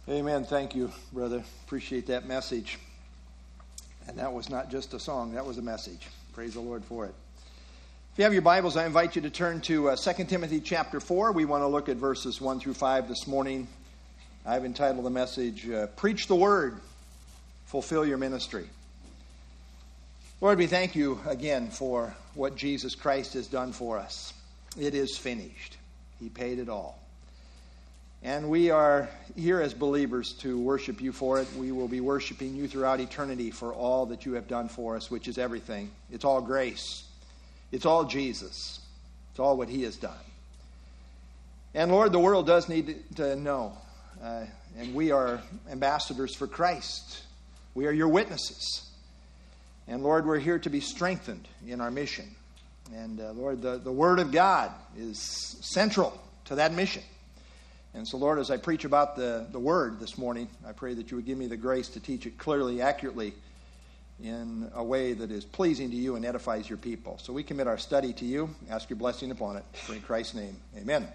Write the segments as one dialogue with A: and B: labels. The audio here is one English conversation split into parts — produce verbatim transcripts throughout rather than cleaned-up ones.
A: Amen. Thank you, brother. Appreciate that message. And that was not just a song, that was a message. Praise the Lord for it. If you have your Bibles, I invite you to turn to uh, Second Timothy chapter four. We want to look at verses one through five this morning. I've entitled the message, uh, Preach the Word, Fulfill Your Ministry. Lord, we thank you again for what Jesus Christ has done for us. It is finished. He paid it all. And we are here as believers to worship you for it. We will be worshiping you throughout eternity for all that you have done for us, which is everything. It's all grace. It's all Jesus. It's all what he has done. And Lord, the world does need to know. Uh, and we are ambassadors for Christ. We are your witnesses. And Lord, we're here to be strengthened in our mission. And uh, Lord, the, the Word of God is central to that mission. And so, Lord, as I preach about the, the Word this morning, I pray that you would give me the grace to teach it clearly, accurately, in a way that is pleasing to you and edifies your people. So we commit our study to you. Ask your blessing upon it. In Christ's name, amen.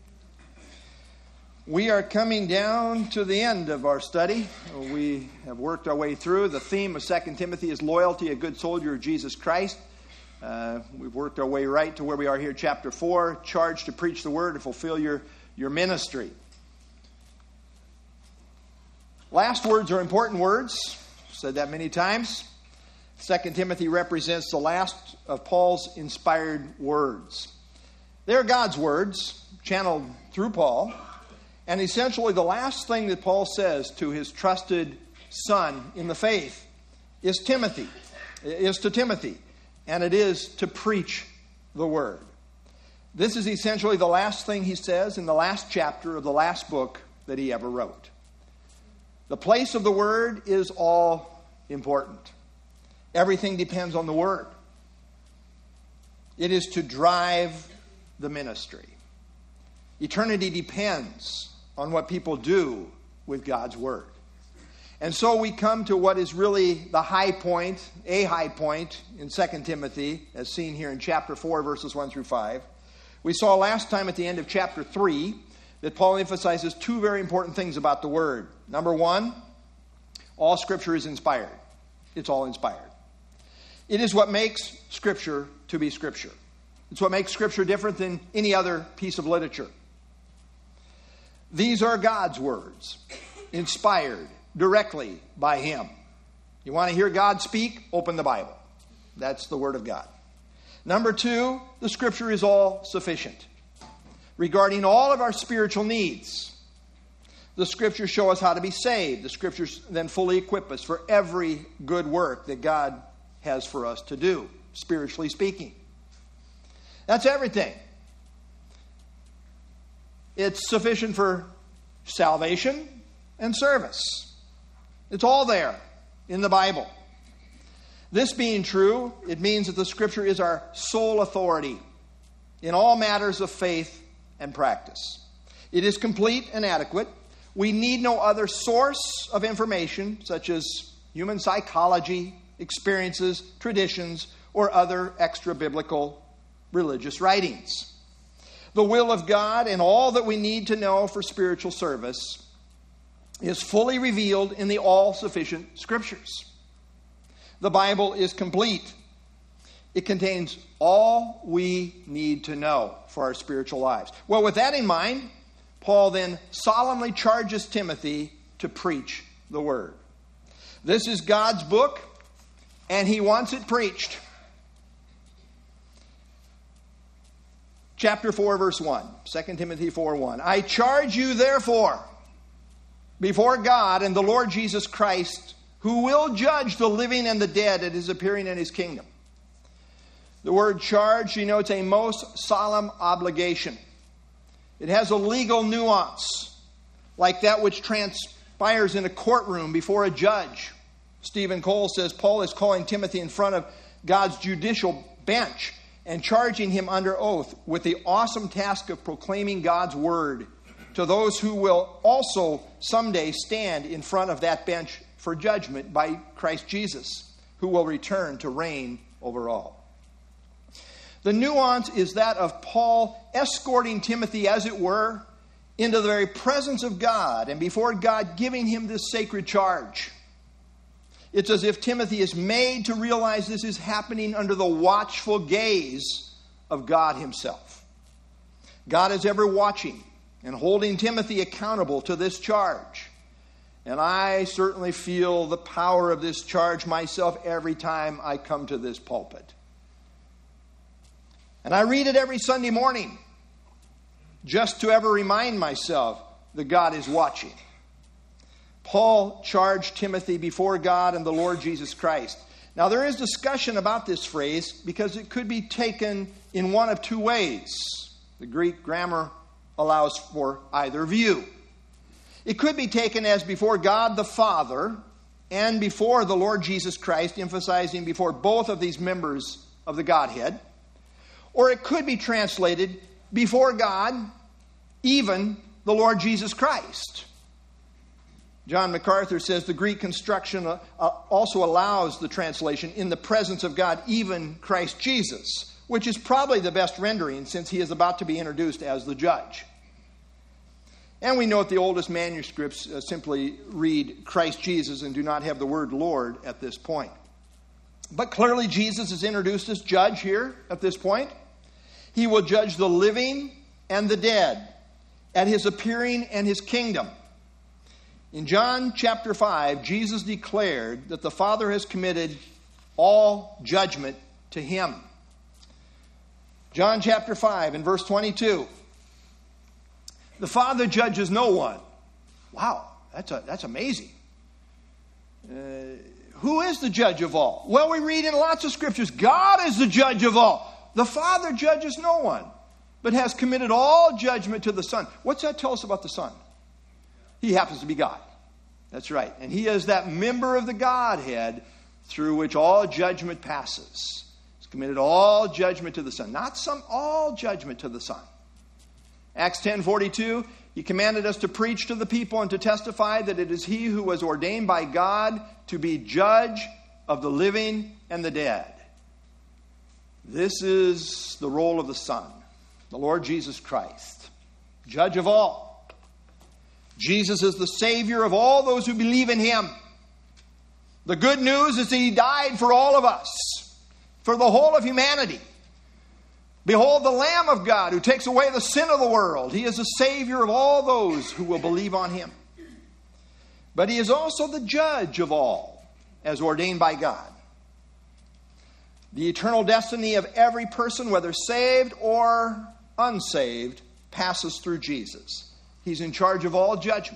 A: We are coming down to the end of our study. We have worked our way through. The theme of Second Timothy is loyalty, a good soldier of Jesus Christ. Uh, we've worked our way right to where we are here, chapter four, charged to preach the Word and fulfill your Your ministry. Last words are important words. I've said that many times. Second Timothy represents the last of Paul's inspired words. They're God's words, channeled through Paul. And essentially the last thing that Paul says to his trusted son in the faith is Timothy, is to Timothy. And it is to preach the Word. This is essentially the last thing he says in the last chapter of the last book that he ever wrote. The place of the Word is all important. Everything depends on the Word. It is to drive the ministry. Eternity depends on what people do with God's Word. And so we come to what is really the high point, a high point in Second Timothy, as seen here in chapter four, verses one through five. We saw last time at the end of chapter three that Paul emphasizes two very important things about the Word. Number one, all Scripture is inspired. It's all inspired. It is what makes Scripture to be Scripture. It's what makes Scripture different than any other piece of literature. These are God's words, inspired directly by Him. You want to hear God speak? Open the Bible. That's the Word of God. Number two, the Scripture is all sufficient. Regarding all of our spiritual needs, the Scriptures show us how to be saved. The Scriptures then fully equip us for every good work that God has for us to do, spiritually speaking. That's everything. It's sufficient for salvation and service. It's all there in the Bible. This being true, it means that the Scripture is our sole authority in all matters of faith and practice. It is complete and adequate. We need no other source of information, such as human psychology, experiences, traditions, or other extra-biblical religious writings. The will of God and all that we need to know for spiritual service is fully revealed in the all-sufficient Scriptures. The Bible is complete. It contains all we need to know for our spiritual lives. Well, with that in mind, Paul then solemnly charges Timothy to preach the Word. This is God's book, and he wants it preached. Chapter four, verse one. Second Timothy four one. I charge you, therefore, before God and the Lord Jesus Christ, who will judge the living and the dead at his appearing in his kingdom. The word charge denotes a most solemn obligation. It has a legal nuance, like that which transpires in a courtroom before a judge. Stephen Cole says Paul is calling Timothy in front of God's judicial bench and charging him under oath with the awesome task of proclaiming God's word to those who will also someday stand in front of that bench for judgment by Christ Jesus, who will return to reign over all. The nuance is that of Paul escorting Timothy, as it were, into the very presence of God and before God giving him this sacred charge. It's as if Timothy is made to realize this is happening under the watchful gaze of God himself. God is ever watching and holding Timothy accountable to this charge. And I certainly feel the power of this charge myself every time I come to this pulpit. And I read it every Sunday morning just to ever remind myself that God is watching. Paul charged Timothy before God and the Lord Jesus Christ. Now, there is discussion about this phrase because it could be taken in one of two ways. The Greek grammar allows for either view. It could be taken as before God the Father and before the Lord Jesus Christ, emphasizing before both of these members of the Godhead. Or it could be translated before God, even the Lord Jesus Christ. John MacArthur says the Greek construction uh, also allows the translation in the presence of God, even Christ Jesus, which is probably the best rendering since he is about to be introduced as the judge. And we note the oldest manuscripts uh, simply read Christ Jesus and do not have the word Lord at this point. But clearly Jesus is introduced as judge here at this point. He will judge the living and the dead at his appearing and his kingdom. In John chapter five, Jesus declared that the Father has committed all judgment to him. John chapter five and verse twenty-two. The Father judges no one. Wow, that's a, that's amazing. Uh, who is the judge of all? Well, we read in lots of scriptures, God is the judge of all. The Father judges no one, but has committed all judgment to the Son. What's that tell us about the Son? He happens to be God. That's right. And he is that member of the Godhead through which all judgment passes. He's committed all judgment to the Son. Not some, all judgment to the Son. Acts ten forty-two, he commanded us to preach to the people and to testify that it is he who was ordained by God to be judge of the living and the dead. This is the role of the Son, the Lord Jesus Christ, judge of all. Jesus is the Savior of all those who believe in him. The good news is that he died for all of us, for the whole of humanity. Behold the Lamb of God who takes away the sin of the world. He is the Savior of all those who will believe on him. But he is also the judge of all, as ordained by God. The eternal destiny of every person, whether saved or unsaved, passes through Jesus. He's in charge of all judgment.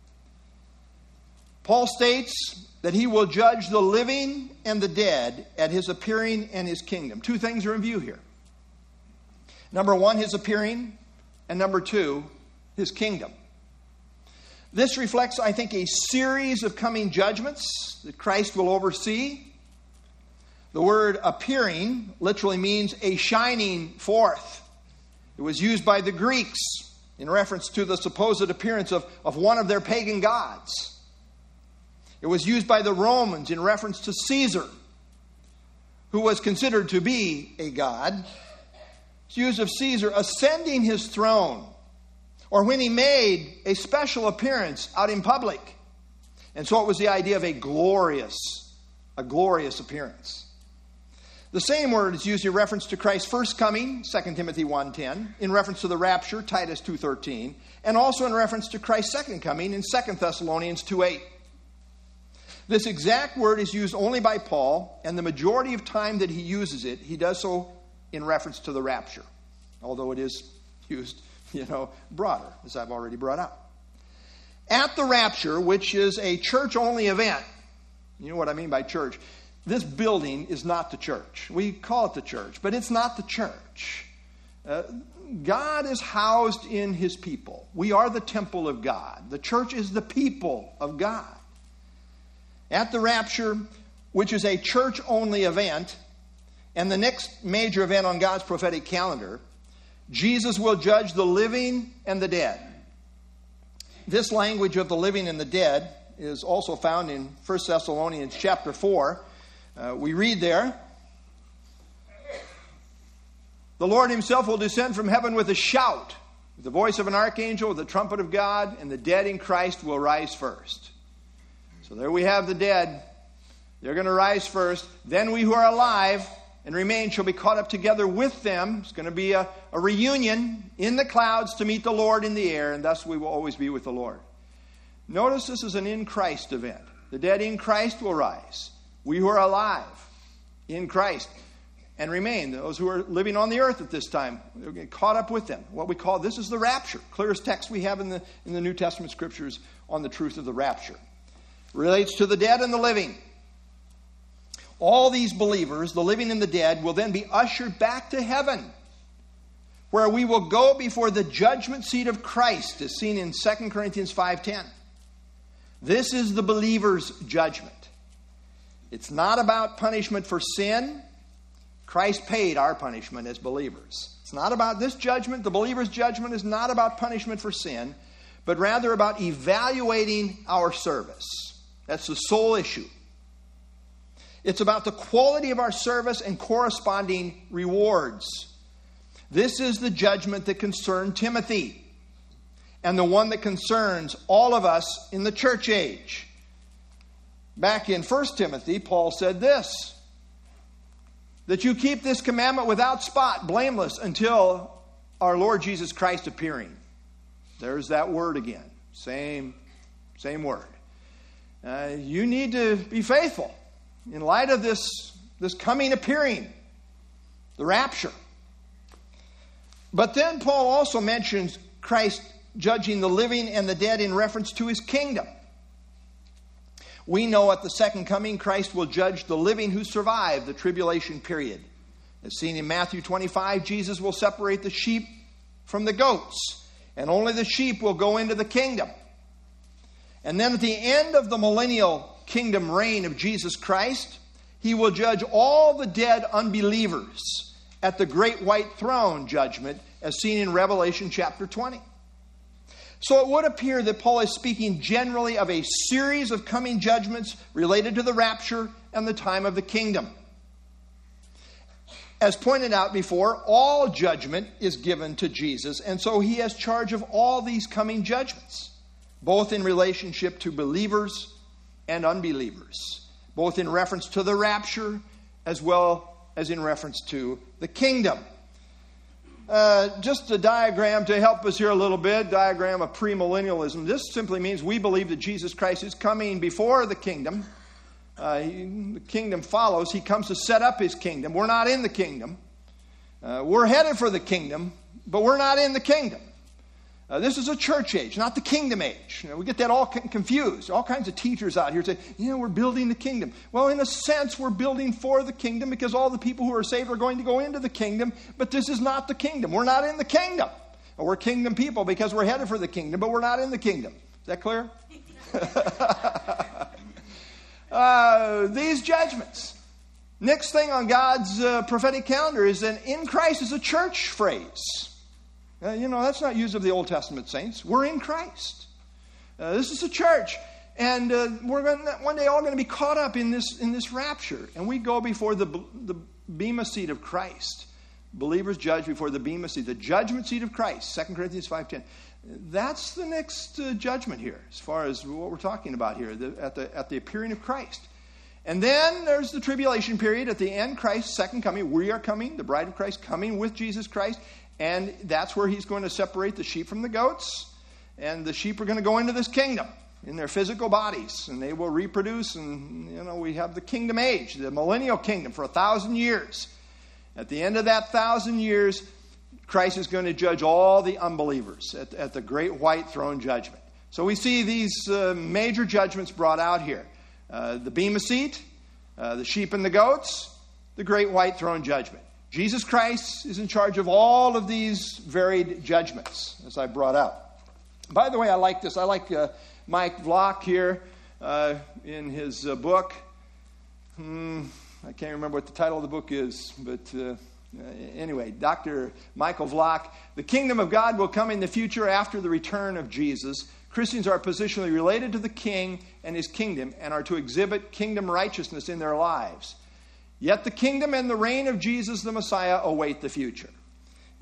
A: Paul states that he will judge the living and the dead at his appearing and his kingdom. Two things are in view here. Number one, his appearing, and number two, his kingdom. This reflects, I think, a series of coming judgments that Christ will oversee. The word appearing literally means a shining forth. It was used by the Greeks in reference to the supposed appearance of, of one of their pagan gods. It was used by the Romans in reference to Caesar, who was considered to be a god. It's used of Caesar ascending his throne, or when he made a special appearance out in public. And so it was the idea of a glorious, a glorious appearance. The same word is used in reference to Christ's first coming, Second Timothy one ten, in reference to the rapture, Titus two thirteen, and also in reference to Christ's second coming in Second Thessalonians two eight. This exact word is used only by Paul, and the majority of time that he uses it, he does so in reference to the rapture, although it is used, you know, broader, as I've already brought up. At the rapture, which is a church-only event, you know what I mean by church, this building is not the church. We call it the church, but it's not the church. Uh, God is housed in his people. We are the temple of God. The church is the people of God. At the rapture, which is a church-only event, and the next major event on God's prophetic calendar, Jesus will judge the living and the dead. This language of the living and the dead is also found in First Thessalonians chapter four. Uh, we read there, "The Lord himself will descend from heaven with a shout, with the voice of an archangel, with the trumpet of God, and the dead in Christ will rise first. So there we have the dead. They're going to rise first. Then we who are alive and remain shall be caught up together with them. It's going to be a, a reunion in the clouds to meet the Lord in the air, and thus we will always be with the Lord. Notice this is an in Christ event. The dead in Christ will rise. We who are alive in Christ and remain, those who are living on the earth at this time, they'll get caught up with them. What we call, this is the rapture. Clearest text we have in the, in the New Testament scriptures on the truth of the rapture. Relates to the dead and the living. All these believers, the living and the dead, will then be ushered back to heaven, where we will go before the judgment seat of Christ, as seen in Second Corinthians five ten. This is the believer's judgment. It's not about punishment for sin. Christ paid our punishment as believers. It's not about this judgment. The believer's judgment is not about punishment for sin, but rather about evaluating our service. That's the sole issue. It's about the quality of our service and corresponding rewards. This is the judgment that concerned Timothy, and the one that concerns all of us in the church age. Back in First Timothy, Paul said this, that you keep this commandment without spot, blameless, until our Lord Jesus Christ appearing. There's that word again. Same, same word. Uh, you need to be faithful in light of this, this coming appearing, the rapture. But then Paul also mentions Christ judging the living and the dead in reference to his kingdom. We know at the second coming, Christ will judge the living who survive the tribulation period. As seen in Matthew twenty-five, Jesus will separate the sheep from the goats, and only the sheep will go into the kingdom. And then at the end of the millennial kingdom reign of Jesus Christ, he will judge all the dead unbelievers at the great white throne judgment, as seen in Revelation chapter twenty. So it would appear that Paul is speaking generally of a series of coming judgments related to the rapture and the time of the kingdom. As pointed out before, all judgment is given to Jesus, and so he has charge of all these coming judgments, both in relationship to believers and unbelievers, both in reference to the rapture as well as in reference to the kingdom. Uh, just a diagram to help us here a little bit, diagram of premillennialism. This simply means we believe that Jesus Christ is coming before the kingdom. Uh, he, the kingdom follows. He comes to set up his kingdom. We're not in the kingdom. Uh, we're headed for the kingdom, but we're not in the kingdom. Uh, this is a church age, not the kingdom age. You know, we get that all confused. All kinds of teachers out here say, you know, we're building the kingdom. Well, in a sense, we're building for the kingdom because all the people who are saved are going to go into the kingdom, but this is not the kingdom. We're not in the kingdom. We're kingdom people because we're headed for the kingdom, but we're not in the kingdom. Is that clear? uh, these judgments. Next thing on God's uh, prophetic calendar is that in Christ is a church phrase. Uh, you know, that's not used of the Old Testament saints. We're in Christ. Uh, this is a church. And uh, we're going to, one day all going to be caught up in this in this rapture. And we go before the, the bema seat of Christ. Believers judge before the bema seat. The judgment seat of Christ. Second Corinthians five ten. That's the next uh, judgment here, as far as what we're talking about here, the, at, the, at the appearing of Christ. And then there's the tribulation period. At the end, Christ's second coming. We are coming, the bride of Christ, coming with Jesus Christ. And that's where he's going to separate the sheep from the goats. And the sheep are going to go into this kingdom in their physical bodies. And they will reproduce. And, you know, we have the kingdom age, the millennial kingdom for a thousand years. At the end of that thousand years, Christ is going to judge all the unbelievers at, at the great white throne judgment. So we see these uh, major judgments brought out here. Uh, the bema seat, uh, the sheep and the goats, the great white throne judgment. Jesus Christ is in charge of all of these varied judgments, as I brought out. By the way, I like this. I like uh, Mike Vlock here uh, in his uh, book. Hmm, I can't remember what the title of the book is, but uh, anyway, Doctor Michael Vlock. The kingdom of God will come in the future after the return of Jesus. Christians are positionally related to the king and his kingdom and are to exhibit kingdom righteousness in their lives. Yet the kingdom and the reign of Jesus the Messiah await the future.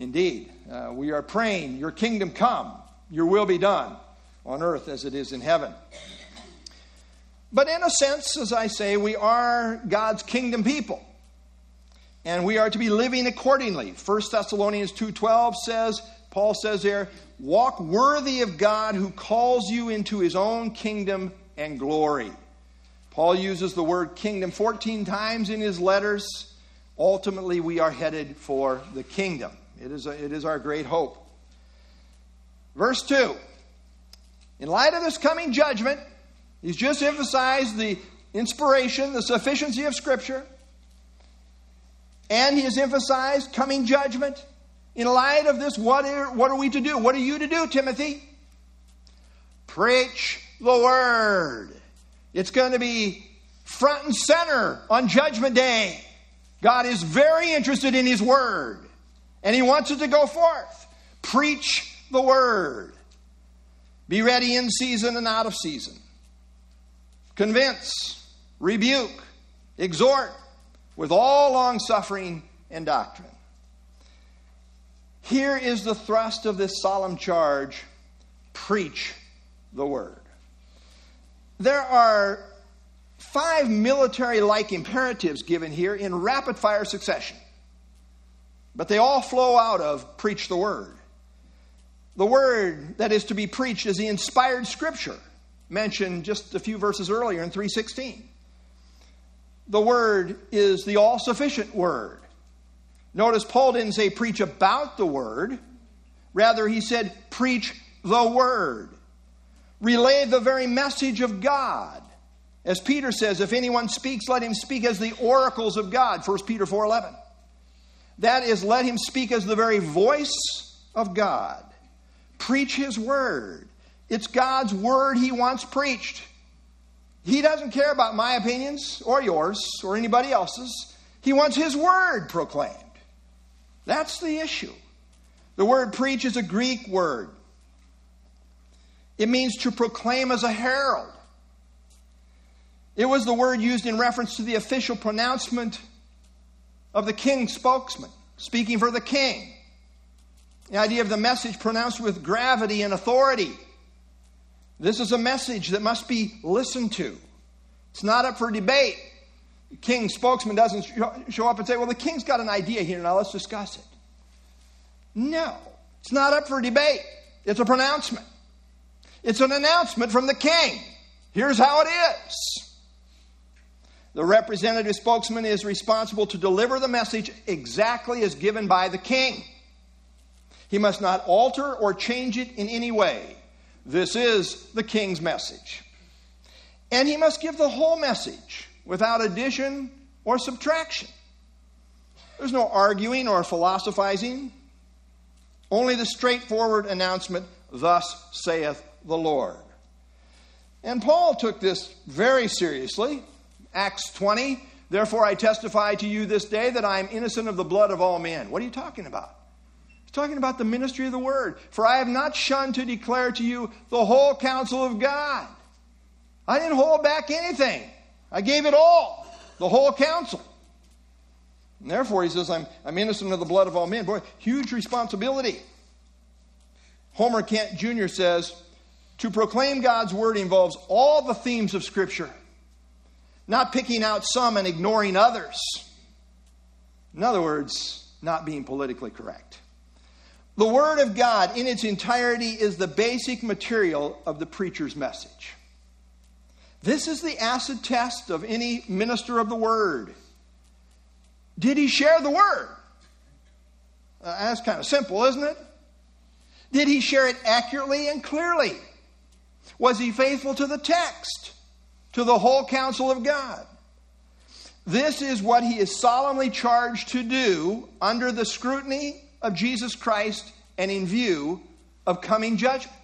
A: Indeed, uh, we are praying, your kingdom come, your will be done on earth as it is in heaven. But in a sense, as I say, we are God's kingdom people. And we are to be living accordingly. First Thessalonians two twelve says, Paul says there, walk worthy of God who calls you into his own kingdom and glory. Paul uses the word kingdom fourteen times in his letters. Ultimately, we are headed for the kingdom. It is, a, it is our great hope. Verse two. In light of this coming judgment, he's just emphasized the inspiration, the sufficiency of Scripture. And he has emphasized coming judgment. In light of this, what are, what are we to do? What are you to do, Timothy? Preach the word. It's going to be front and center on Judgment Day. God is very interested in his word. And he wants it to go forth. Preach the word. Be ready in season and out of season. Convince, rebuke, exhort with all long-suffering and doctrine. Here is the thrust of this solemn charge. Preach the word. There are five military-like imperatives given here in rapid-fire succession. But they all flow out of preach the word. The word that is to be preached is the inspired Scripture, mentioned just a few verses earlier in three sixteen. The word is the all-sufficient word. Notice Paul didn't say preach about the word. Rather, he said preach the word. Relay the very message of God. As Peter says, if anyone speaks, let him speak as the oracles of God, First Peter four eleven. That is, let him speak as the very voice of God. Preach his word. It's God's word he wants preached. He doesn't care about my opinions or yours or anybody else's. He wants his word proclaimed. That's the issue. The word preach is a Greek word. It means to proclaim as a herald. It was the word used in reference to the official pronouncement of the king's spokesman, speaking for the king. The idea of the message pronounced with gravity and authority. This is a message that must be listened to. It's not up for debate. The king's spokesman doesn't show up and say, well, the king's got an idea here, now let's discuss it. No, it's not up for debate. It's a pronouncement. It's an announcement from the king. Here's how it is. The representative spokesman is responsible to deliver the message exactly as given by the king. He must not alter or change it in any way. This is the king's message. And he must give the whole message without addition or subtraction. There's no arguing or philosophizing. Only the straightforward announcement, thus saith the Lord. And Paul took this very seriously. Acts twenty, therefore I testify to you this day that I am innocent of the blood of all men. What are you talking about? He's talking about the ministry of the word. For I have not shunned to declare to you the whole counsel of God. I didn't hold back anything. I gave it all, the whole counsel. And therefore, he says, I'm, I'm innocent of the blood of all men. Boy, huge responsibility. Homer Kent Junior says, to proclaim God's word involves all the themes of Scripture, not picking out some and ignoring others. In other words, not being politically correct. The Word of God in its entirety is the basic material of the preacher's message. This is the acid test of any minister of the Word. Did he share the Word? Uh, that's kind of simple, isn't it? Did he share it accurately and clearly? Was he faithful to the text, to the whole counsel of God? This is what he is solemnly charged to do under the scrutiny of Jesus Christ and in view of coming judgment.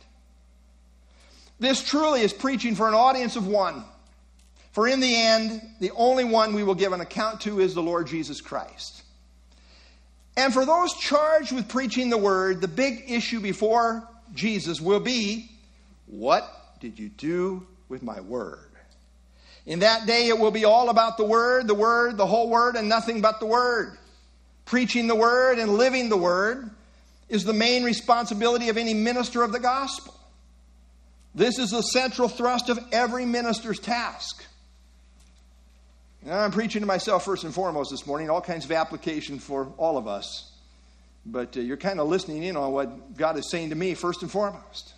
A: This truly is preaching for an audience of one. For in the end, the only one we will give an account to is the Lord Jesus Christ. And for those charged with preaching the word, the big issue before Jesus will be, what did you do with my word? In that day, it will be all about the word, the word, the whole word, and nothing but the word. Preaching the word and living the word. is the main responsibility of any minister of the gospel. This is the central thrust of every minister's task. Now, I'm preaching to myself first and foremost this morning, all kinds of application for all of us. But uh, you're kind of listening in on what God is saying to me first and foremost.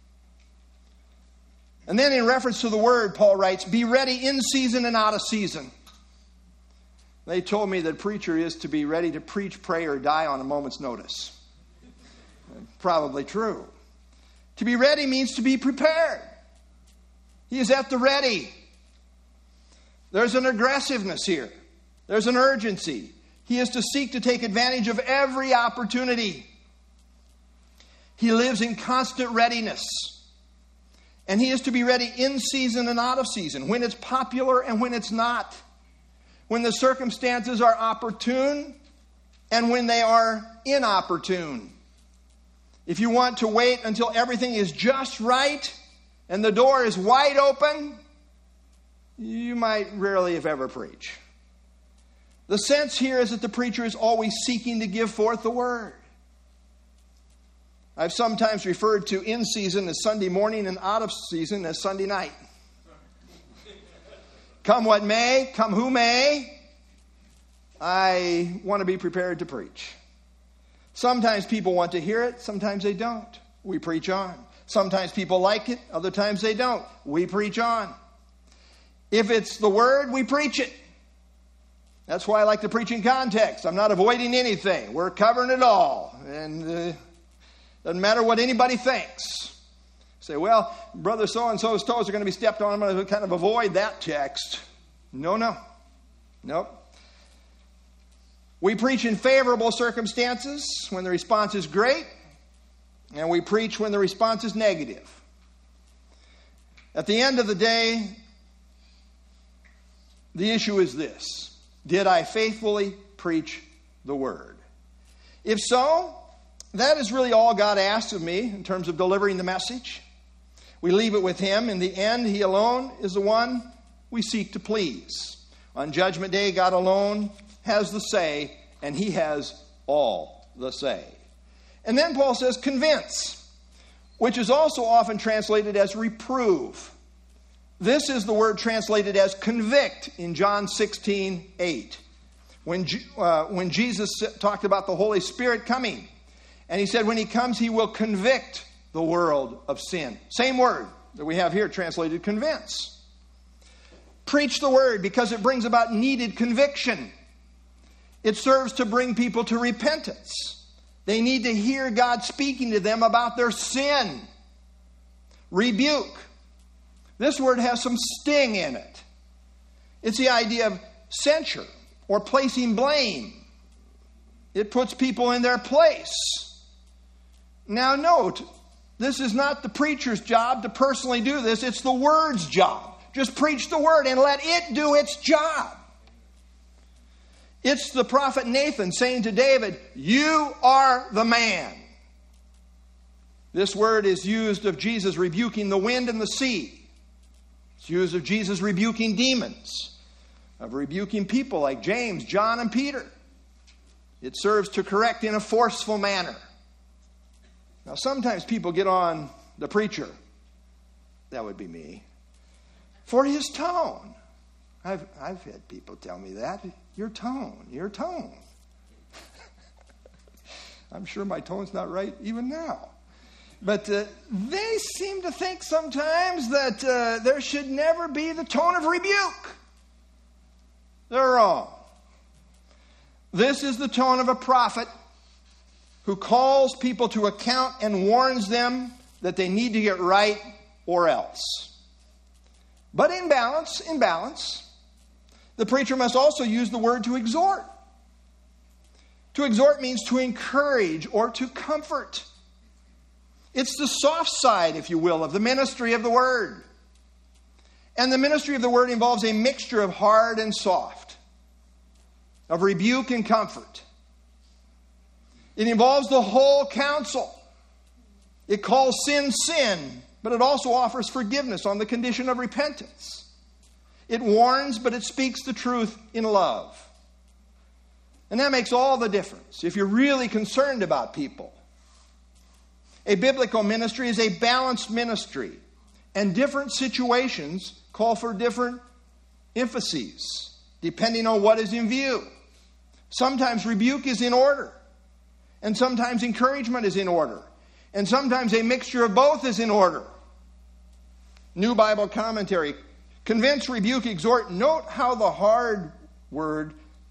A: And then in reference to the word, Paul writes, be ready in season and out of season. They told me that a preacher is to be ready to preach, pray, or die on a moment's notice. Probably true. To be ready means to be prepared. He is at the ready. There's an aggressiveness here. There's an urgency. He is to seek to take advantage of every opportunity. He lives in constant readiness. And he is to be ready in season and out of season, when it's popular and when it's not, when the circumstances are opportune and when they are inopportune. If you want to wait until everything is just right and the door is wide open, you might rarely, if ever, preach. The sense here is that the preacher is always seeking to give forth the word. I've sometimes referred to in season as Sunday morning and out of season as Sunday night. Come what may, come who may, I want to be prepared to preach. Sometimes people want to hear it, sometimes they don't. We preach on. Sometimes people like it, other times they don't. We preach on. If it's the word, we preach it. That's why I like to preach in context. I'm not avoiding anything. We're covering it all. And uh, doesn't matter what anybody thinks. Say, well, brother so-and-so's toes are going to be stepped on. I'm going to kind of avoid that text. No, no. Nope. We preach in favorable circumstances when the response is great. And we preach when the response is negative. At the end of the day, the issue is this. Did I faithfully preach the word? If so, that is really all God asks of me in terms of delivering the message. We leave it with him. In the end, he alone is the one we seek to please. On Judgment Day, God alone has the say, and he has all the say. And then Paul says, convince, which is also often translated as reprove. This is the word translated as convict in John sixteen eight. When, uh, when Jesus talked about the Holy Spirit coming, and he said when he comes, he will convict the world of sin. Same word that we have here translated convince. Preach the word because it brings about needed conviction. It serves to bring people to repentance. They need to hear God speaking to them about their sin. Rebuke. This word has some sting in it. It's the idea of censure or placing blame. It puts people in their place. Now note, this is not the preacher's job to personally do this. It's the word's job. Just preach the word and let it do its job. It's the prophet Nathan saying to David, you are the man. This word is used of Jesus rebuking the wind and the sea. It's used of Jesus rebuking demons, of rebuking people like James, John, and Peter. It serves to correct in a forceful manner. Now, sometimes people get on the preacher, that would be me, for his tone. I've, I've had people tell me that. Your tone, your tone. I'm sure my tone's not right even now. But uh, they seem to think sometimes that uh, there should never be the tone of rebuke. They're wrong. This is the tone of a prophet who calls people to account and warns them that they need to get right or else. But in balance, in balance, the preacher must also use the word to exhort. To exhort means to encourage or to comfort. It's the soft side, if you will, of the ministry of the word. And the ministry of the word involves a mixture of hard and soft, of rebuke and comfort. It involves the whole counsel. It calls sin, sin, but it also offers forgiveness on the condition of repentance. It warns, but it speaks the truth in love. And that makes all the difference. If you're really concerned about people, A biblical ministry is a balanced ministry, and different situations call for different emphases, depending on what is in view. Sometimes rebuke is in order, and sometimes encouragement is in order, and sometimes a mixture of both is in order. New Bible Commentary. Convince, rebuke, exhort. Note how the hard word,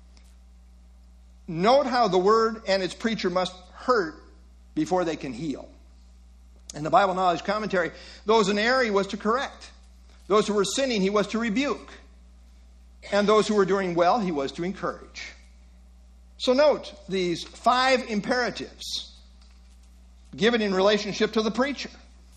A: note how the word and its preacher must hurt before they can heal. In the Bible Knowledge Commentary, those in error he was to correct. Those who were sinning he was to rebuke. And those who were doing well he was to encourage. So note these five imperatives given in relationship to the preacher.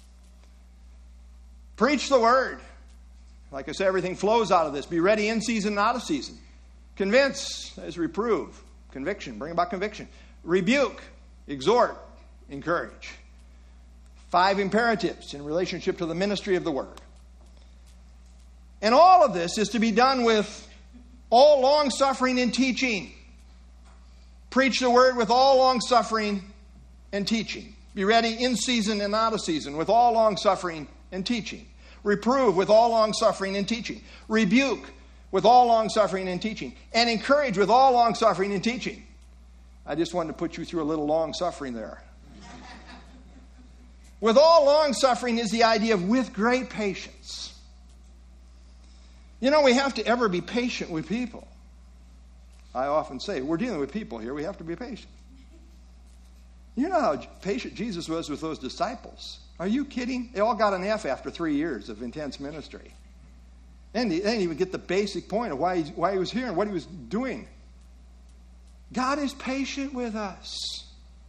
A: Preach the word. Like I said, everything flows out of this. Be ready in season and out of season. Convince, that is reprove. Conviction, bring about conviction. Rebuke, exhort, encourage. Five imperatives in relationship to the ministry of the word. And all of this is to be done with all long-suffering and teaching. Preach the word with all long-suffering and teaching. Be ready in season and out of season with all long-suffering and teaching. Reprove with all long-suffering and teaching. Rebuke with all long-suffering and teaching. And encourage with all long-suffering and teaching. I just wanted to put you through a little long-suffering there. With all long-suffering is the idea of with great patience. You know, we have to ever be patient with people. I often say, we're dealing with people here. We have to be patient. You know how patient Jesus was with those disciples. Are you kidding? They all got an F after three years of intense ministry. And they didn't even get the basic point of why he, why he was here and what he was doing. God is patient with us.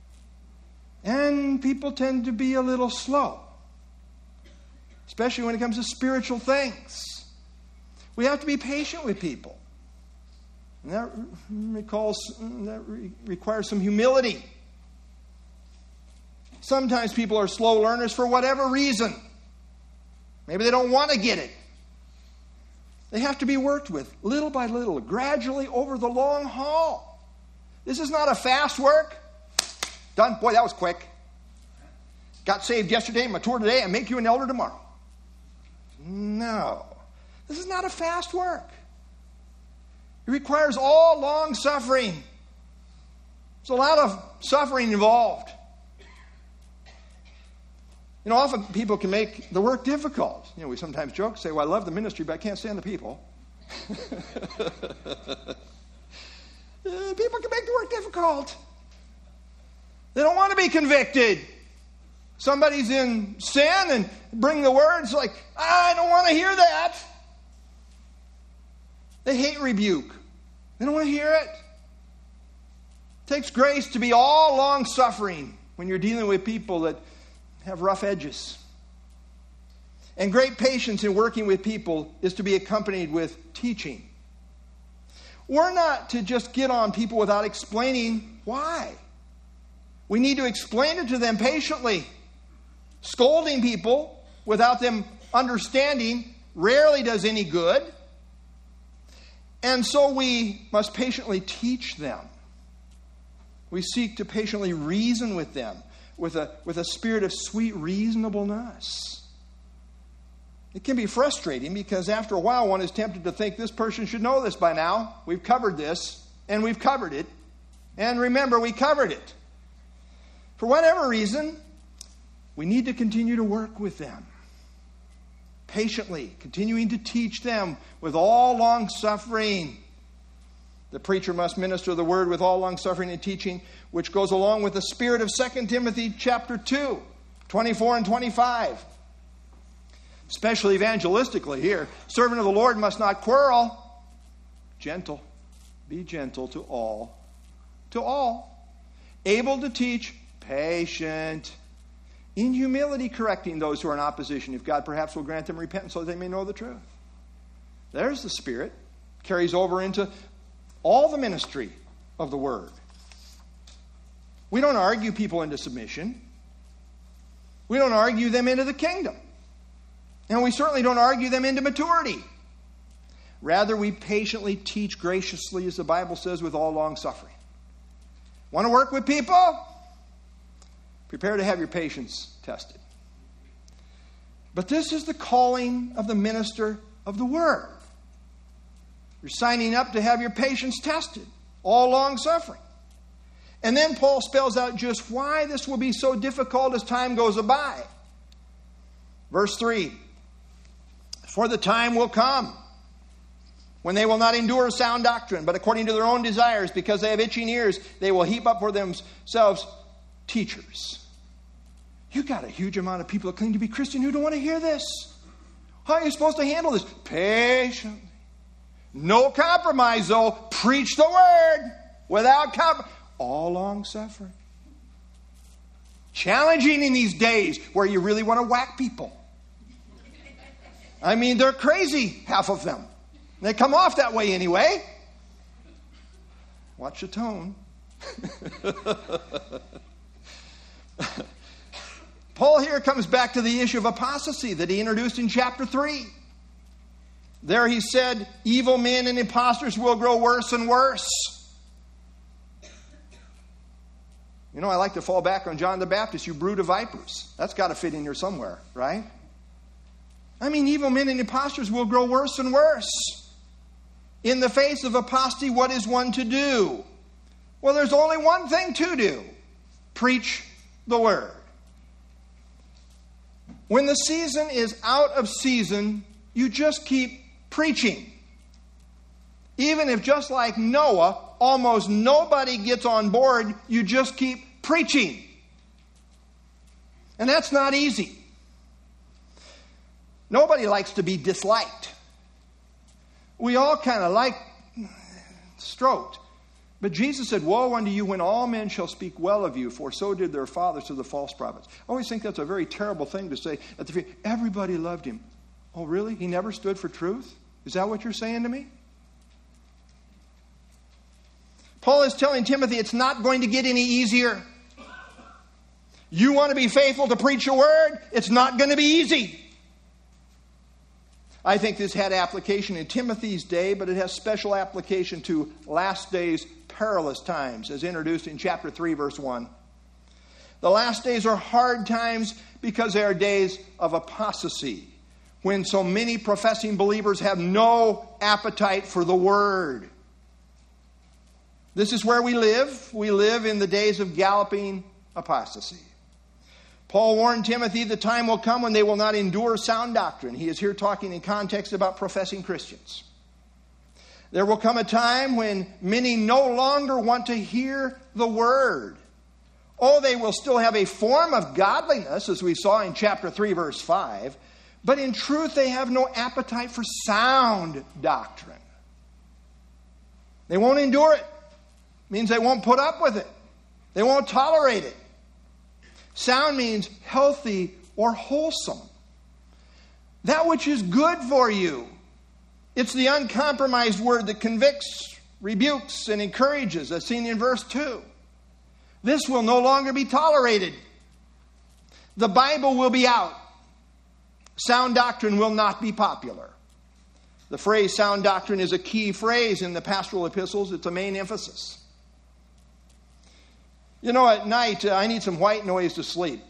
A: And people tend to be a little slow. Especially when it comes to spiritual things. We have to be patient with people. And that, recalls, that requires some humility. Sometimes people are slow learners for whatever reason. Maybe they don't want to get it. They have to be worked with little by little, gradually over the long haul. This is not a fast work. Done. Boy, that was quick. Got saved yesterday, mature today, and make you an elder tomorrow. No. This is not a fast work. It requires all long suffering. There's a lot of suffering involved. You know, often people can make the work difficult. You know, we sometimes joke, say, well, I love the ministry, but I can't stand the people. People can make the work difficult. They don't want to be convicted. Somebody's in sin and bring the words like, I don't want to hear that. They hate rebuke. They don't want to hear it. It takes grace to be all long-suffering when you're dealing with people that have rough edges. And great patience in working with people is to be accompanied with teaching. We're not to just get on people without explaining why. We need to explain it to them patiently. Scolding people without them understanding rarely does any good. And so we must patiently teach them. We seek to patiently reason with them with a, with a spirit of sweet reasonableness. It can be frustrating because after a while one is tempted to think this person should know this by now. We've covered this, and we've covered it. And remember, we covered it. For whatever reason, we need to continue to work with them. Patiently, continuing to teach them with all long suffering. The preacher must minister the word with all long suffering and teaching, which goes along with the spirit of Second Timothy chapter two, twenty-four and twenty-five. Especially evangelistically here. Servant of the Lord must not quarrel. Gentle. Be gentle to all. To all. Able to teach. Patient. In humility correcting those who are in opposition, if God perhaps will grant them repentance so that they may know the truth. There's the Spirit. Carries over into all the ministry of the Word. We don't argue people into submission. We don't argue them into the kingdom. And we certainly don't argue them into maturity. Rather, we patiently teach graciously, as the Bible says, with all long suffering. Want to work with people? Prepare to have your patience tested. But this is the calling of the minister of the word. You're signing up to have your patience tested, all long suffering. And then Paul spells out just why this will be so difficult as time goes by. Verse three, for the time will come when they will not endure sound doctrine, but according to their own desires, because they have itching ears, they will heap up for themselves teachers. You got a huge amount of people that claim to be Christian who don't want to hear this. How are you supposed to handle this? Patiently. No compromise, though. Preach the word without compromise. All long suffering. Challenging in these days where you really want to whack people. I mean, they're crazy, half of them. They come off that way anyway. Watch the tone. Paul here comes back to the issue of apostasy that he introduced in chapter three. There he said, evil men and impostors will grow worse and worse. You know, I like to fall back on John the Baptist, you brood of vipers. That's got to fit in here somewhere, right? I mean, evil men and impostors will grow worse and worse. In the face of apostasy, what is one to do? Well, there's only one thing to do. Preach the word. When the season is out of season, you just keep preaching. Even if, just like Noah, almost nobody gets on board, you just keep preaching. And that's not easy. Nobody likes to be disliked. We all kind of like stroked. But Jesus said, woe unto you when all men shall speak well of you, for so did their fathers to the false prophets. I always think that's a very terrible thing to say. At the everybody loved him. Oh, really? He never stood for truth? Is that what you're saying to me? Paul is telling Timothy it's not going to get any easier. You want to be faithful to preach a word? It's not going to be easy. I think this had application in Timothy's day, but it has special application to last days perilous times, as introduced in chapter three, verse one. The last days are hard times because they are days of apostasy, when so many professing believers have no appetite for the word. This is where we live. We live in the days of galloping apostasy. Paul warned Timothy the time will come when they will not endure sound doctrine. He is here talking in context about professing Christians. There will come a time when many no longer want to hear the word. Oh, they will still have a form of godliness, as we saw in chapter three, verse five. But in truth, they have no appetite for sound doctrine. They won't endure it. It means they won't put up with it. They won't tolerate it. Sound means healthy or wholesome. That which is good for you. It's the uncompromised word that convicts, rebukes, and encourages, as seen in verse two. This will no longer be tolerated. The Bible will be out. Sound doctrine will not be popular. The phrase sound doctrine is a key phrase in the pastoral epistles. It's a main emphasis. You know, at night, uh, I need some white noise to sleep.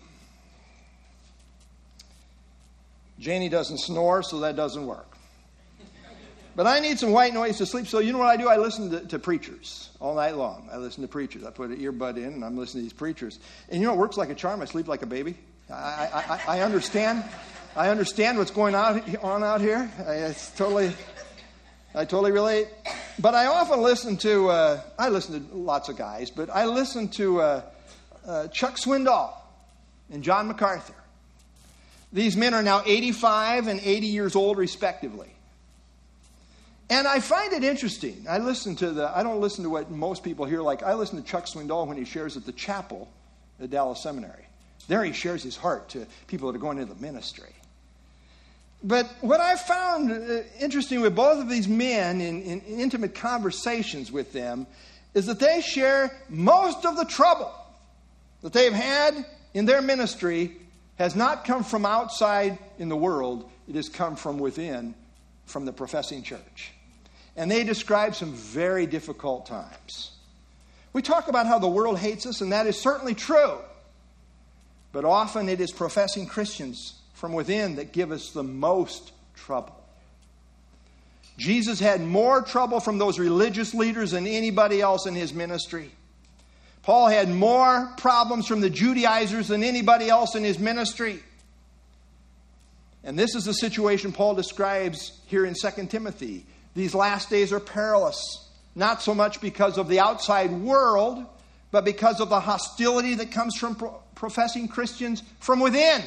A: Janie doesn't snore, so that doesn't work. But I need some white noise to sleep, so you know what I do? I listen to, to preachers all night long. I listen to preachers. I put an earbud in, and I'm listening to these preachers. And you know, it works like a charm. I sleep like a baby. I, I, I, I understand. I understand what's going on, on out here. I, it's totally... I totally relate. But I often listen to, uh, I listen to lots of guys, but I listen to uh, uh, Chuck Swindoll and John MacArthur. These men are now eighty-five and eighty years old, respectively. And I find it interesting. I listen to the, I don't listen to what most people hear. Like, I listen to Chuck Swindoll when he shares at the chapel at Dallas Seminary. There he shares his heart to people that are going into the ministry. But what I found uh, interesting with both of these men in, in intimate conversations with them is that they share most of the trouble that they've had in their ministry has not come from outside in the world. It has come from within, from the professing church. And they describe some very difficult times. We talk about how the world hates us, and that is certainly true. But often it is professing Christians from within that give us the most trouble. Jesus had more trouble from those religious leaders than anybody else in his ministry. Paul had more problems from the Judaizers than anybody else in his ministry. And this is the situation Paul describes here in Second Timothy. These last days are perilous, not so much because of the outside world, but because of the hostility that comes from pro- professing Christians from within.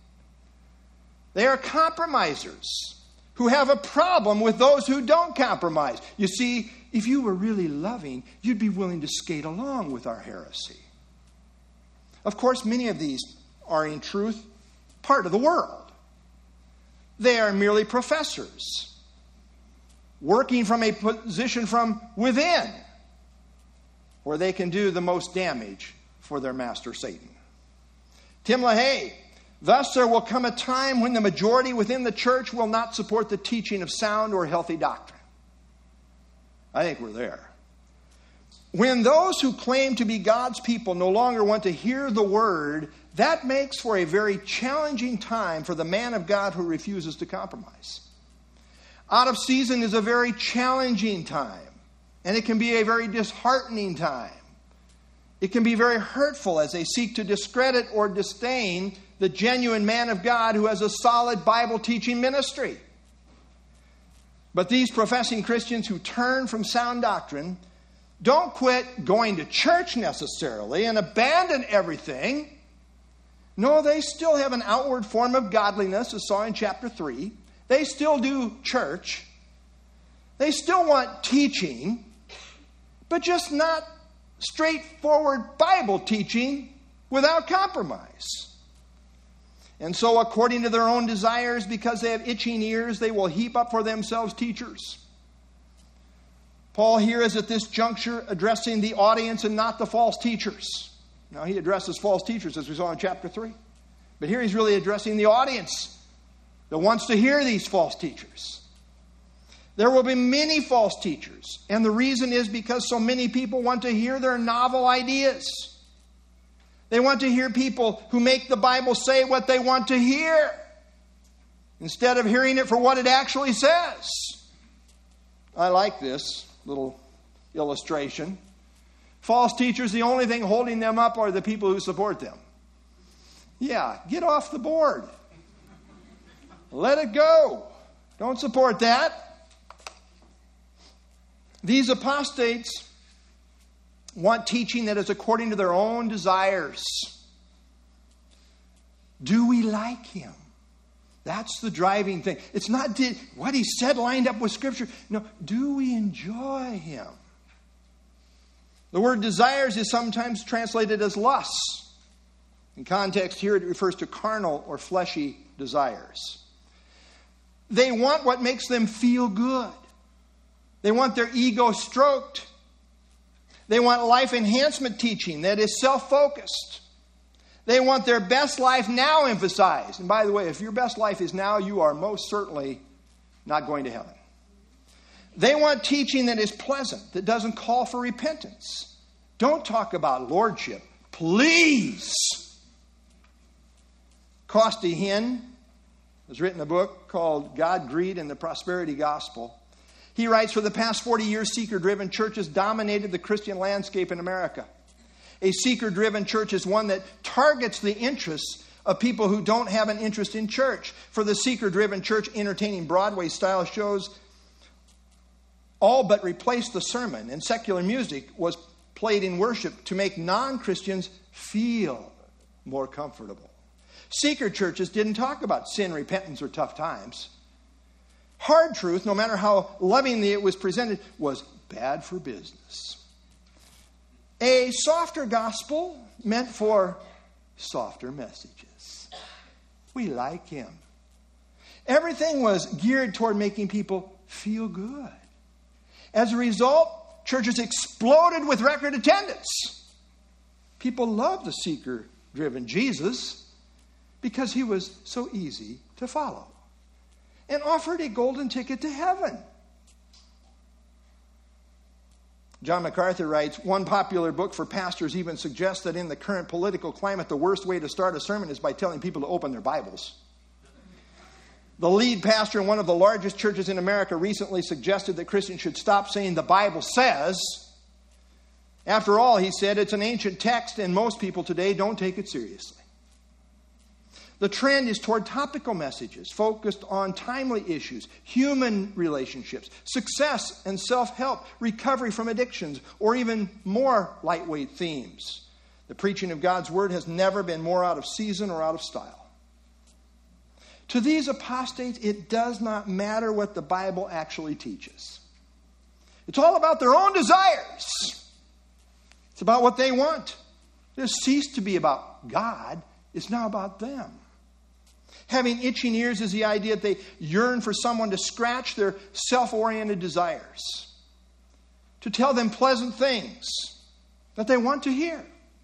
A: They are compromisers who have a problem with those who don't compromise. You see, if you were really loving, you'd be willing to skate along with our heresy. Of course, many of these are in truth part of the world. They are merely professors, working from a position from within, where they can do the most damage for their master Satan. Tim LaHaye, thus there will come a time when the majority within the church will not support the teaching of sound or healthy doctrine. I think we're there. When those who claim to be God's people no longer want to hear the word, that makes for a very challenging time for the man of God who refuses to compromise. Out of season is a very challenging time, and it can be a very disheartening time. It can be very hurtful as they seek to discredit or disdain the genuine man of God who has a solid Bible teaching ministry. But these professing Christians who turn from sound doctrine don't quit going to church necessarily and abandon everything. No, they still have an outward form of godliness, as saw in chapter three. They still do church. They still want teaching, but just not straightforward Bible teaching without compromise. And so, according to their own desires, because they have itching ears, they will heap up for themselves teachers. Paul here is at this juncture addressing the audience and not the false teachers. Now, he addresses false teachers, as we saw in chapter three. But here he's really addressing the audience that wants to hear these false teachers. There will be many false teachers. And the reason is because so many people want to hear their novel ideas. They want to hear people who make the Bible say what they want to hear, instead of hearing it for what it actually says. I like this little illustration. False teachers, the only thing holding them up are the people who support them. Yeah, get off the board. Let it go. Don't support that. These apostates want teaching that is according to their own desires. Do we like him? That's the driving thing. It's not did, what he said lined up with Scripture. No, do we enjoy him? The word desires is sometimes translated as lusts. In context here, it refers to carnal or fleshy desires. They want what makes them feel good. They want their ego stroked. They want life enhancement teaching that is self-focused. They want their best life now emphasized. And by the way, if your best life is now, you are most certainly not going to heaven. They want teaching that is pleasant, that doesn't call for repentance. Don't talk about lordship, please. Costi Hinn has written a book called God, Greed, and the Prosperity Gospel. He writes, for the past forty years, seeker-driven churches dominated the Christian landscape in America. A seeker-driven church is one that targets the interests of people who don't have an interest in church. For the seeker-driven church, entertaining Broadway-style shows all but replaced the sermon, and secular music was played in worship to make non-Christians feel more comfortable. Seeker churches didn't talk about sin, repentance, or tough times. Hard truth, no matter how lovingly it was presented, was bad for business. A softer gospel meant for softer messages. We like him. Everything was geared toward making people feel good. As a result, churches exploded with record attendance. People loved the seeker-driven Jesus because he was so easy to follow and offered a golden ticket to heaven. John MacArthur writes, one popular book for pastors even suggests that in the current political climate, the worst way to start a sermon is by telling people to open their Bibles. The lead pastor in one of the largest churches in America recently suggested that Christians should stop saying the Bible says. After all, he said, it's an ancient text and most people today don't take it seriously. The trend is toward topical messages focused on timely issues, human relationships, success and self-help, recovery from addictions, or even more lightweight themes. The preaching of God's word has never been more out of season or out of style. To these apostates, it does not matter what the Bible actually teaches. It's all about their own desires. It's about what they want. It has ceased to be about God. It's now about them. Having itching ears is the idea that they yearn for someone to scratch their self-oriented desires, to tell them pleasant things that they want to hear.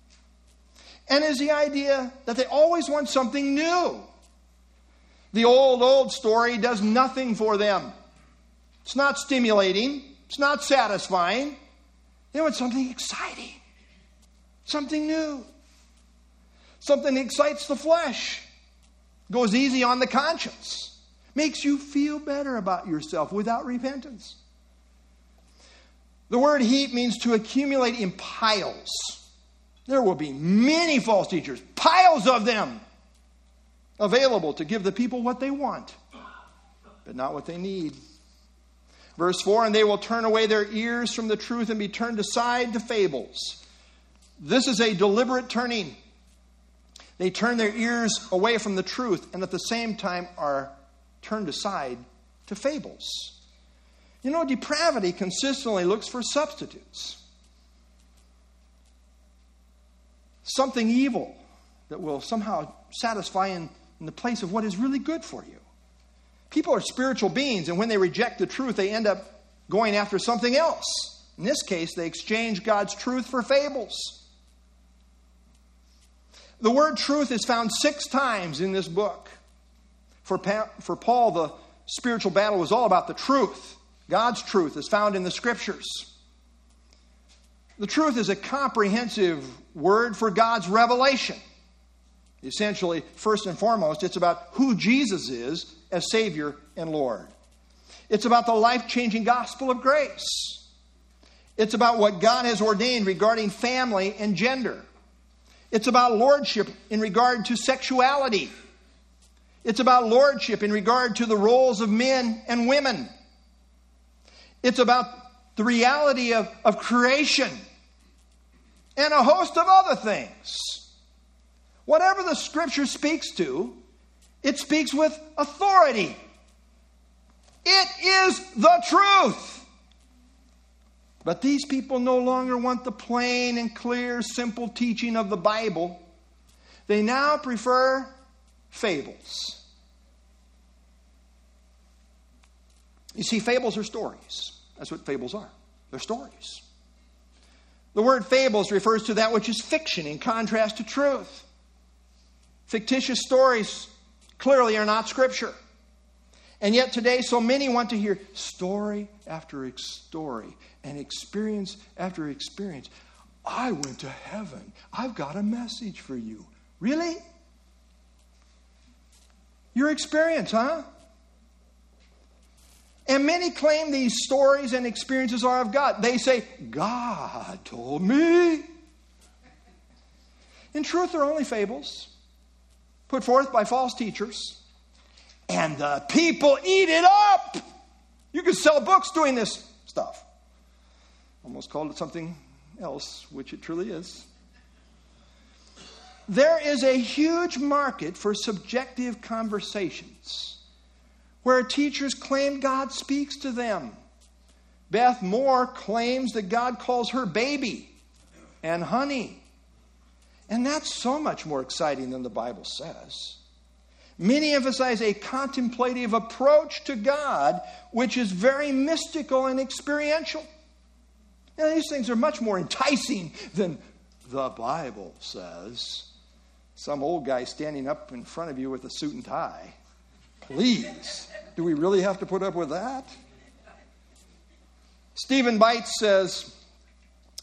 A: And is the idea that they always want something new. The old, old story does nothing for them. It's not stimulating. It's not satisfying. They want something exciting, something new, something that excites the flesh. Goes easy on the conscience. Makes you feel better about yourself without repentance. The word heap means to accumulate in piles. There will be many false teachers, piles of them, available to give the people what they want, but not what they need. Verse four, and they will turn away their ears from the truth and be turned aside to fables. This is a deliberate turning. They turn their ears away from the truth and at the same time are turned aside to fables. You know, depravity consistently looks for substitutes. Something evil that will somehow satisfy in, in the place of what is really good for you. People are spiritual beings, and when they reject the truth, they end up going after something else. In this case, they exchange God's truth for fables. The word truth is found six times in this book. For, pa- for Paul, the spiritual battle was all about the truth. God's truth is found in the Scriptures. The truth is a comprehensive word for God's revelation. Essentially, first and foremost, it's about who Jesus is as Savior and Lord. It's about the life-changing gospel of grace. It's about what God has ordained regarding family and gender. It's about lordship in regard to sexuality. It's about lordship in regard to the roles of men and women. It's about the reality of, of creation and a host of other things. Whatever the Scripture speaks to, it speaks with authority. It is the truth. But these people no longer want the plain and clear, simple teaching of the Bible. They now prefer fables. You see, fables are stories. That's what fables are. They're stories. The word fables refers to that which is fiction in contrast to truth. Fictitious stories clearly are not Scripture. And yet today, so many want to hear story after story and experience after experience. I went to heaven. I've got a message for you. Really? Your experience, huh? And many claim these stories and experiences are of God. They say, God told me. In truth, they're only fables put forth by false teachers. And the people eat it up. You can sell books doing this stuff. Almost called it something else, which it truly is. There is a huge market for subjective conversations where teachers claim God speaks to them. Beth Moore claims that God calls her baby and honey. And that's so much more exciting than the Bible says. Many emphasize a contemplative approach to God, which is very mystical and experiential. Now, these things are much more enticing than the Bible says. Some old guy standing up in front of you with a suit and tie. Please, do we really have to put up with that? Stephen Bites says,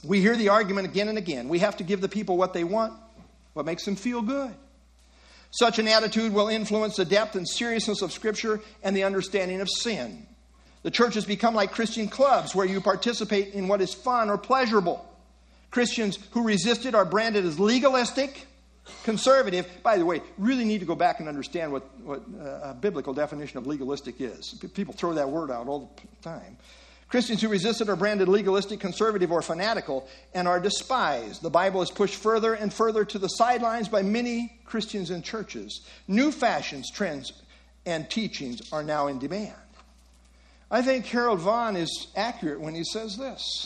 A: We hear the argument again and again. We have to give the people what they want, what makes them feel good. Such an attitude will influence the depth and seriousness of Scripture and the understanding of sin. The church has become like Christian clubs where you participate in what is fun or pleasurable. Christians who resist it are branded as legalistic, conservative. By the way, really need to go back and understand what, what uh, a biblical definition of legalistic is. People throw that word out all the time. Christians who resist it are branded legalistic, conservative, or fanatical and are despised. The Bible is pushed further and further to the sidelines by many Christians and churches. New fashions, trends, and teachings are now in demand. I think Harold Vaughn is accurate when he says this.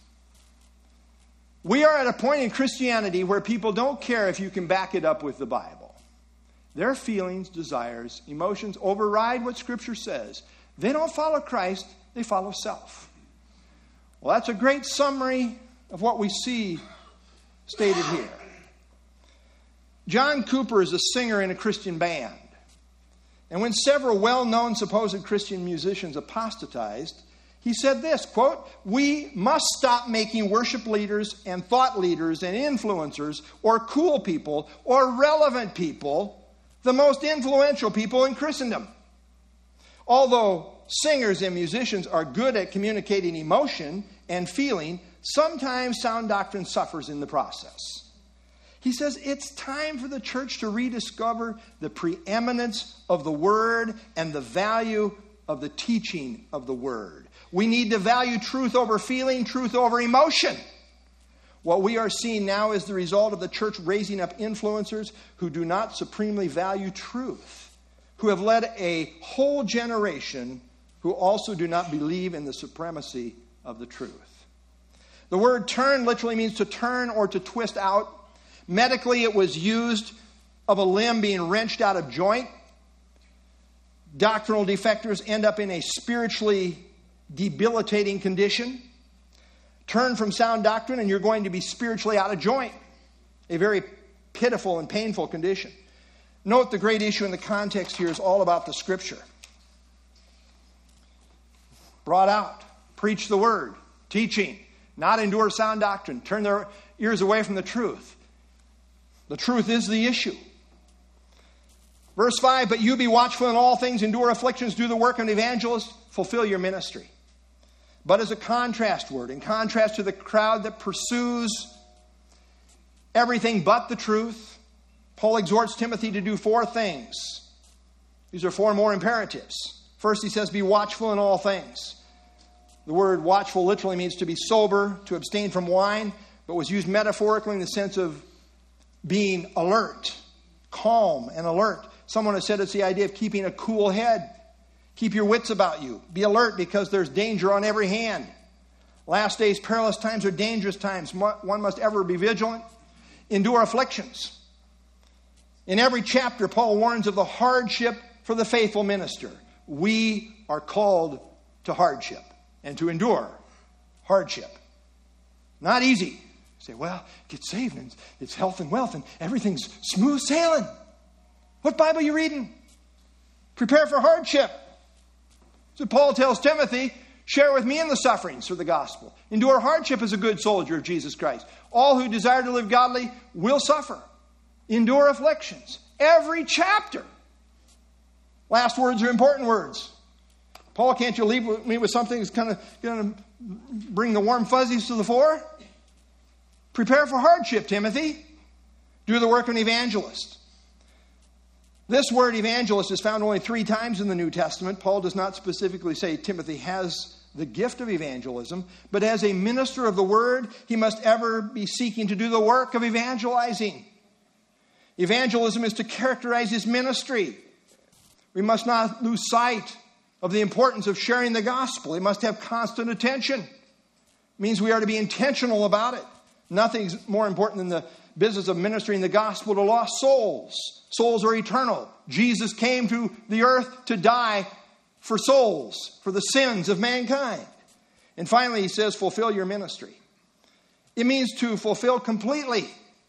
A: We are at a point in Christianity where people don't care if you can back it up with the Bible. Their feelings, desires, emotions override what Scripture says. They don't follow Christ, they follow self. Well, that's a great summary of what we see stated here. John Cooper is a singer in a Christian band. And when several well-known supposed Christian musicians apostatized, he said this, quote, "We must stop making worship leaders and thought leaders and influencers or cool people or relevant people the most influential people in Christendom. Although singers and musicians are good at communicating emotion and feeling, sometimes sound doctrine suffers in the process." He says it's time for the church to rediscover the preeminence of the Word and the value of the teaching of the Word. We need to value truth over feeling, truth over emotion. What we are seeing now is the result of the church raising up influencers who do not supremely value truth, who have led a whole generation who also do not believe in the supremacy of the truth. The word turn literally means to turn or to twist out. Medically, it was used of a limb being wrenched out of joint. Doctrinal defectors end up in a spiritually debilitating condition. Turn from sound doctrine and you're going to be spiritually out of joint. A very pitiful and painful condition. Note the great issue in the context here is all about the Scripture. Brought out, preach the word, teaching, not endure sound doctrine, turn their ears away from the truth. The truth is the issue. Verse five, "But you be watchful in all things, endure afflictions, do the work of an evangelist, fulfill your ministry." But as a contrast word, in contrast to the crowd that pursues everything but the truth, Paul exhorts Timothy to do four things. These are four more imperatives. First, he says, be watchful in all things. The word watchful literally means to be sober, to abstain from wine, but was used metaphorically in the sense of being alert, calm and alert. Someone has said it's the idea of keeping a cool head. Keep your wits about you. Be alert because there's danger on every hand. Last days, perilous times are dangerous times. One must ever be vigilant. Endure afflictions. In every chapter, Paul warns of the hardship for the faithful minister. We are called to hardship and to endure hardship. Not easy. You say, well, get saved and it's health and wealth and everything's smooth sailing. What Bible are you reading? Prepare for hardship. So Paul tells Timothy, share with me in the sufferings for the gospel. Endure hardship as a good soldier of Jesus Christ. All who desire to live godly will suffer. Endure afflictions. Every chapter. Last words are important words. Paul, can't you leave me with something that's kind of going to bring the warm fuzzies to the fore? Prepare for hardship, Timothy. Do the work of an evangelist. This word evangelist is found only three times in the New Testament. Paul does not specifically say Timothy has the gift of evangelism, but as a minister of the word, he must ever be seeking to do the work of evangelizing. Evangelism is to characterize his ministry. We must not lose sight of the importance of sharing the gospel. It must have constant attention. It means we are to be intentional about it. Nothing's more important than the business of ministering the gospel to lost souls. Souls are eternal. Jesus came to the earth to die for souls, for the sins of mankind. And finally, he says, fulfill your ministry. It means to fulfill completely.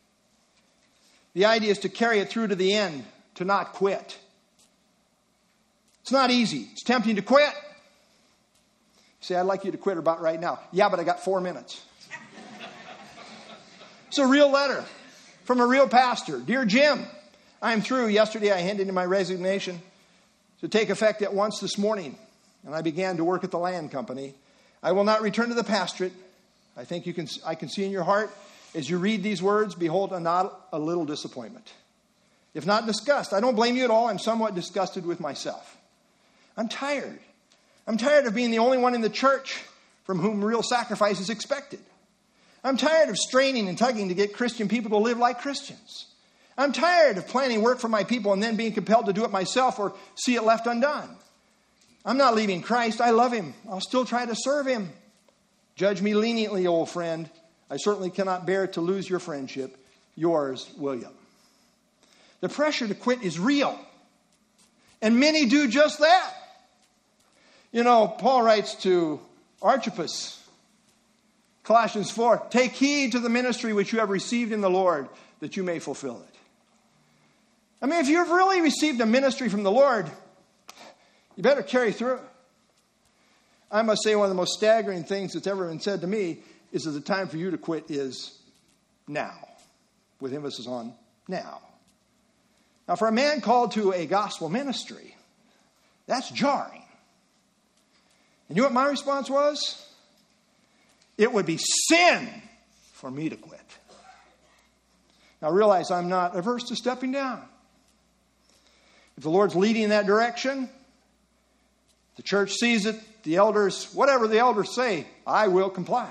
A: The idea is to carry it through to the end, to not quit. It's not easy. It's tempting to quit. You say, I'd like you to quit about right now. Yeah, but I got four minutes. It's a real letter from a real pastor. Dear Jim, I am through. Yesterday I handed in my resignation to take effect at once this morning, and I began to work at the land company. I will not return to the pastorate. I think you can. I can see in your heart as you read these words, behold, a not a little disappointment. If not disgust, I don't blame you at all. I'm somewhat disgusted with myself. I'm tired. I'm tired of being the only one in the church from whom real sacrifice is expected. I'm tired of straining and tugging to get Christian people to live like Christians. I'm tired of planning work for my people and then being compelled to do it myself or see it left undone. I'm not leaving Christ. I love him. I'll still try to serve him. Judge me leniently, old friend. I certainly cannot bear to lose your friendship. Yours, William. The pressure to quit is real. And many do just that. You know, Paul writes to Archippus, Colossians four, take heed to the ministry which you have received in the Lord, that you may fulfill it. I mean, if you've really received a ministry from the Lord, you better carry through. I must say one of the most staggering things that's ever been said to me is that the time for you to quit is now, with emphasis on now. Now, for a man called to a gospel ministry, that's jarring. And you know what my response was? It would be sin for me to quit. Now, realize I'm not averse to stepping down. If the Lord's leading in that direction, the church sees it, the elders, whatever the elders say, I will comply.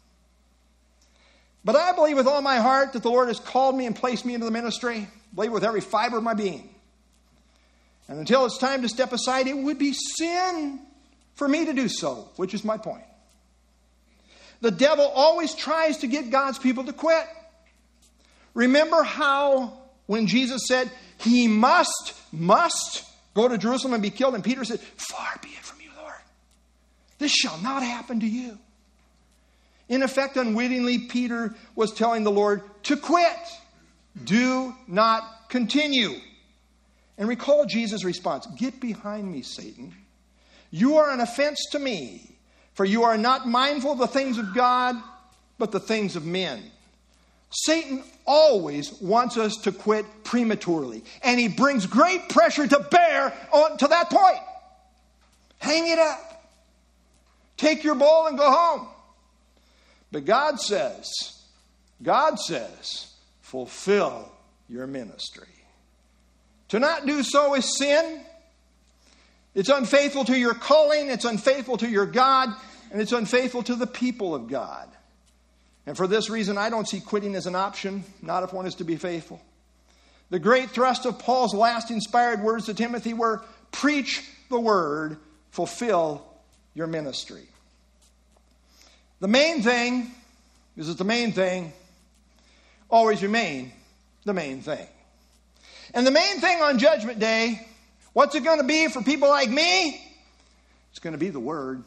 A: But I believe with all my heart that the Lord has called me and placed me into the ministry. I believe with every fiber of my being. And until it's time to step aside, it would be sin for me to do so, which is my point. The devil always tries to get God's people to quit. Remember how when Jesus said he must, must go to Jerusalem and be killed, and Peter said, far be it from you, Lord. This shall not happen to you. In effect, unwittingly, Peter was telling the Lord to quit. Do not continue. And recall Jesus' response. Get behind me, Satan. You are an offense to me, for you are not mindful of the things of God, but the things of men. Satan always wants us to quit prematurely, and he brings great pressure to bear on to that point. Hang it up. Take your bowl and go home. But God says, God says, fulfill your ministry. To not do so is sin. It's unfaithful to your calling, it's unfaithful to your God, and it's unfaithful to the people of God. And for this reason, I don't see quitting as an option, not if one is to be faithful. The great thrust of Paul's last inspired words to Timothy were, preach the word, fulfill your ministry. The main thing, this is the main thing, always remain the main thing. And the main thing on Judgment Day, what's it going to be for people like me? It's going to be the Word.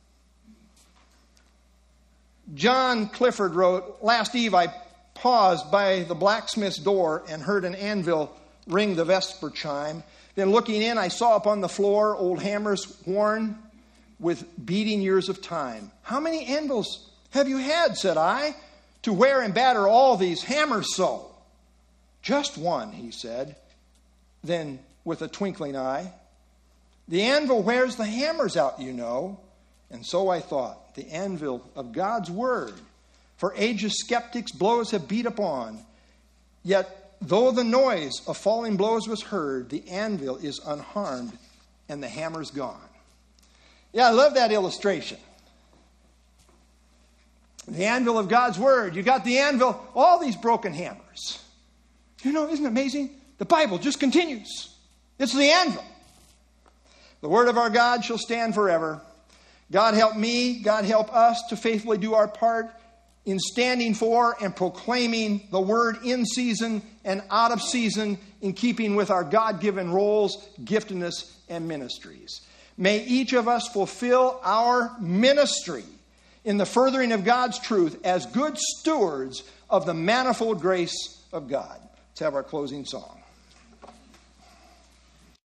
A: John Clifford wrote, last eve I paused by the blacksmith's door and heard an anvil ring the vesper chime. Then looking in, I saw upon the floor old hammers worn with beating years of time. How many anvils have you had, said I, to wear and batter all these hammers so? Just one, he said. Then with a twinkling eye, the anvil wears the hammers out, you know. And so I thought, the anvil of God's word. For ages skeptics blows have beat upon. Yet though the noise of falling blows was heard, the anvil is unharmed and the hammer's gone. Yeah, I love that illustration. The anvil of God's word. You got the anvil, all these broken hammers. You know, isn't it amazing? The Bible just continues. It's the anvil. The word of our God shall stand forever. God help me, God help us to faithfully do our part in standing for and proclaiming the word in season and out of season in keeping with our God-given roles, giftedness, and ministries. May each of us fulfill our ministry in the furthering of God's truth as good stewards of the manifold grace of God. Let's have our closing song.